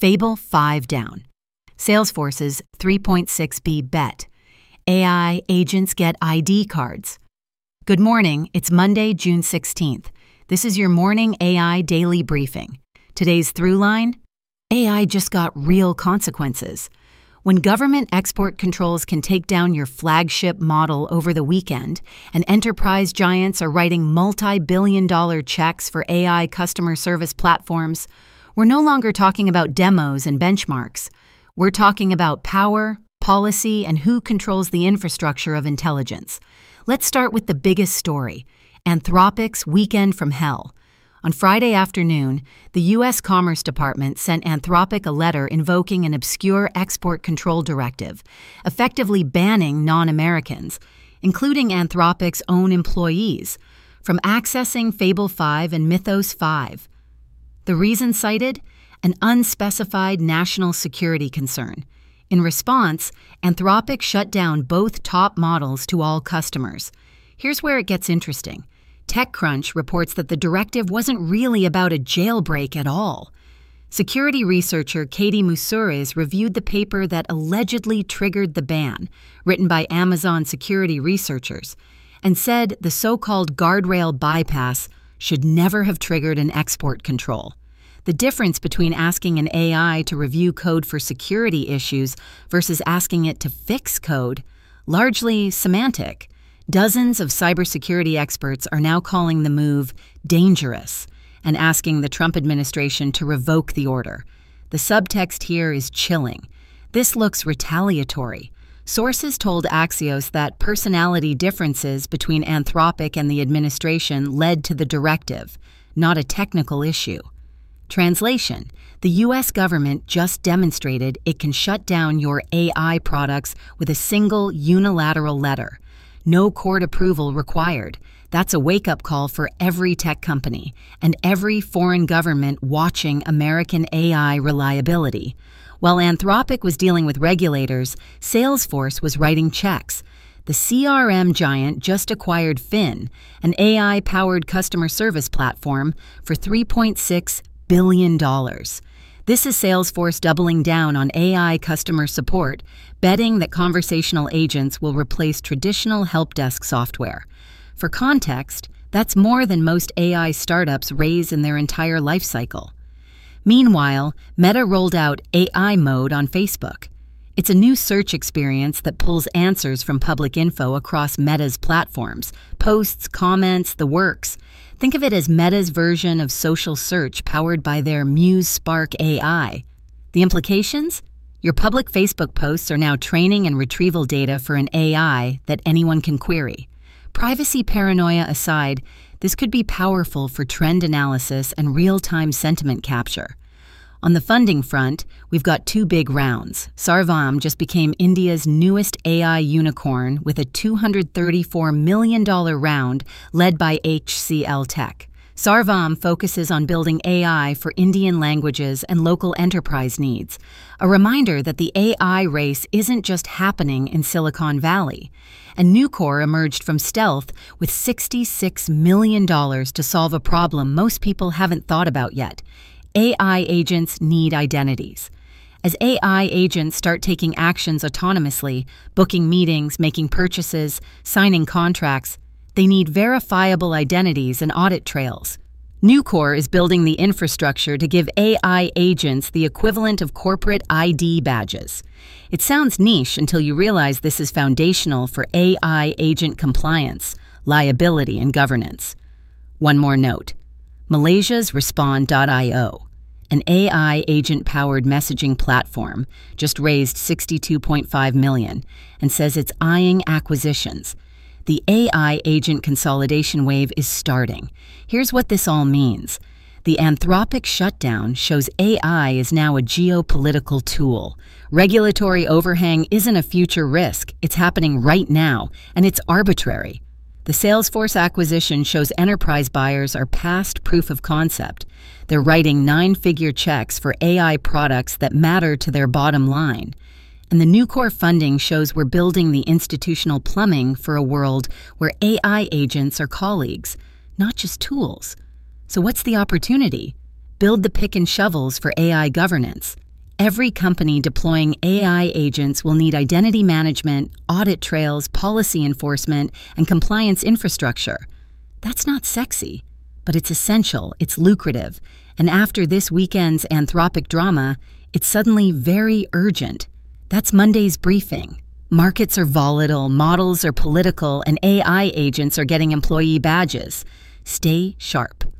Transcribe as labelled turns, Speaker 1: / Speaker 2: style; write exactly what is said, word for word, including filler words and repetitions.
Speaker 1: Fable five down. Salesforce's three point six B bet. A I agents get I D cards. Good morning, it's Monday, June sixteenth. This is your morning A I daily briefing. Today's throughline: A I just got real consequences. When government export controls can take down your flagship model over the weekend, and enterprise giants are writing multi-billion dollar checks for A I customer service platforms, we're no longer talking about demos and benchmarks. We're talking about power, policy, and who controls the infrastructure of intelligence. Let's start with the biggest story: Anthropic's weekend from hell. On Friday afternoon, the U S Commerce Department sent Anthropic a letter invoking an obscure export control directive, effectively banning non-Americans, including Anthropic's own employees, from accessing Fable five and Mythos five. The reason cited? An unspecified national security concern. In response, Anthropic shut down both top models to all customers. Here's where it gets interesting. TechCrunch reports that the directive wasn't really about a jailbreak at all. Security researcher Katie Musuris reviewed the paper that allegedly triggered the ban, written by Amazon security researchers, and said the so-called guardrail bypass should never have triggered an export control. The difference between asking an A I to review code for security issues versus asking it to fix code, largely semantic. Dozens of cybersecurity experts are now calling the move dangerous and asking the Trump administration to revoke the order. The subtext here is chilling. This looks retaliatory. Sources told Axios that personality differences between Anthropic and the administration led to the directive, not a technical issue. Translation: the U S government just demonstrated it can shut down your A I products with a single unilateral letter. No court approval required. That's a wake-up call for every tech company and every foreign government watching American A I reliability. While Anthropic was dealing with regulators, Salesforce was writing checks. The C R M giant just acquired Fin, an A I-powered customer service platform, for three point six billion dollars. This is Salesforce doubling down on A I customer support, betting that conversational agents will replace traditional help desk software. For context, that's more than most A I startups raise in their entire life cycle. Meanwhile, Meta rolled out A I Mode on Facebook. It's a new search experience that pulls answers from public info across Meta's platforms, posts, comments, the works. Think of it as Meta's version of social search powered by their Muse Spark A I. The implications? Your public Facebook posts are now training and retrieval data for an A I that anyone can query. Privacy paranoia aside, this could be powerful for trend analysis and real-time sentiment capture. On the funding front, we've got two big rounds. Sarvam just became India's newest A I unicorn with a two hundred thirty-four million dollars round led by H C L Tech. Sarvam focuses on building A I for Indian languages and local enterprise needs, a reminder that the A I race isn't just happening in Silicon Valley. And Nucor emerged from stealth with sixty-six million dollars to solve a problem most people haven't thought about yet. A I agents need identities. As A I agents start taking actions autonomously, booking meetings, making purchases, signing contracts, they need verifiable identities and audit trails. Nucor is building the infrastructure to give A I agents the equivalent of corporate I D badges. It sounds niche until you realize this is foundational for A I agent compliance, liability, and governance. One more note. Malaysia's Respond dot i o, an A I agent-powered messaging platform, just raised sixty-two point five million dollars and says it's eyeing acquisitions. The A I agent consolidation wave is starting. Here's what this all means. The Anthropic shutdown shows A I is now a geopolitical tool. Regulatory overhang isn't a future risk. It's happening right now, and it's arbitrary. The Salesforce acquisition shows enterprise buyers are past proof of concept. They're writing nine-figure checks for A I products that matter to their bottom line. And the Nucor funding shows we're building the institutional plumbing for a world where A I agents are colleagues, not just tools. So what's the opportunity? Build the pick and shovels for A I governance. Every company deploying A I agents will need identity management, audit trails, policy enforcement, and compliance infrastructure. That's not sexy, but it's essential, it's lucrative, and after this weekend's Anthropic drama, it's suddenly very urgent. That's Monday's briefing. Markets are volatile, models are political, and A I agents are getting employee badges. Stay sharp.